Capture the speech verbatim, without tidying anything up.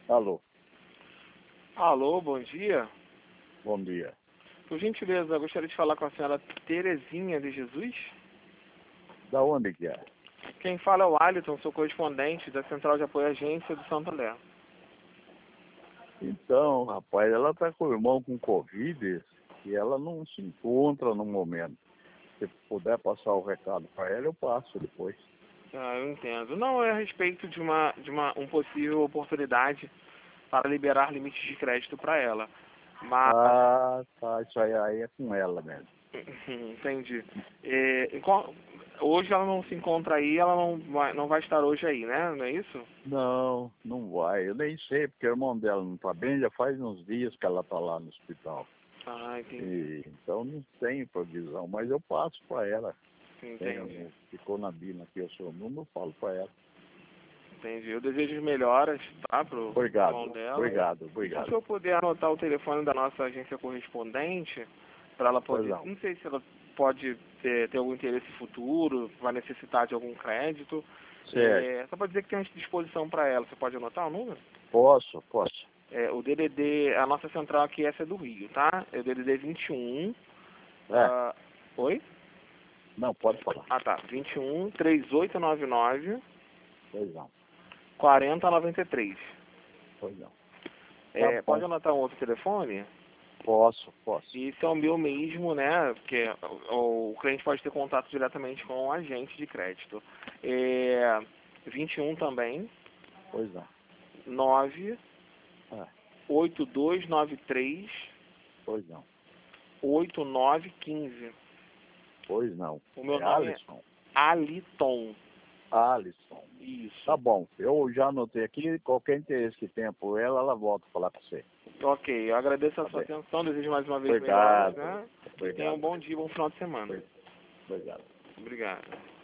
Alô, Alô, bom dia. bom dia. Por gentileza, eu gostaria de falar com a senhora Terezinha de Jesus. Da onde que é? Quem fala é o Alisson, sou correspondente da Central de Apoio à Agência do Santo André. Então, rapaz, ela tá com o irmão com Covid e ela não se encontra no momento. Se puder passar o recado para ela, eu passo depois. Ah, eu entendo. Não é a respeito de uma de uma um possível oportunidade para liberar limites de crédito para ela. Mas Ah, tá, isso aí, aí é com ela mesmo. entendi. É, em qual- hoje ela não se encontra aí, ela não vai, não vai estar hoje aí, né? Não é isso? Não, não vai. Eu nem sei, porque o irmão dela não tá bem, já faz uns dias que ela tá lá no hospital. Ah, entendi. E, então não tem provisão, mas eu passo para ela. Tenho, Entendi. ficou na Bina aqui o seu número, eu falo para ela. Entendi. Eu desejo melhoras, tá, pro Obrigado, irmão dela. obrigado, E se o obrigado. senhor puder anotar o telefone da nossa agência correspondente, para ela Pois poder. não. Não sei se ela pode ter, ter algum interesse futuro, vai necessitar de algum crédito. Certo. É, só para dizer que tem à disposição para ela. Você pode anotar o número? Posso, posso. É, o D D D, a nossa central aqui, essa é do Rio, tá? É o D D D vinte e um. É, ah, oi? não, pode falar. Ah, tá. vinte e um, três oito nove nove, Pois não, quatro zero nove três. pois não. Tá É, bom, pode anotar um outro telefone? posso, posso. Isso é o meu mesmo, né? Porque o, o cliente pode ter contato diretamente com o agente de crédito. É vinte e um também, Pois não. nove É, oito dois nove três pois não, oito nove um cinco. pois não. O meu É nome é Alisson. Aliton. Alisson. Tá Isso. bom, eu já anotei aqui, qualquer interesse que tenha por ela, ela volta a falar com você. Ok, eu agradeço a Tá sua bem. atenção, desejo mais uma vez melhoras, Obrigado, né? E tenha um obrigado, bom dia, bom final de semana. obrigado. Obrigado.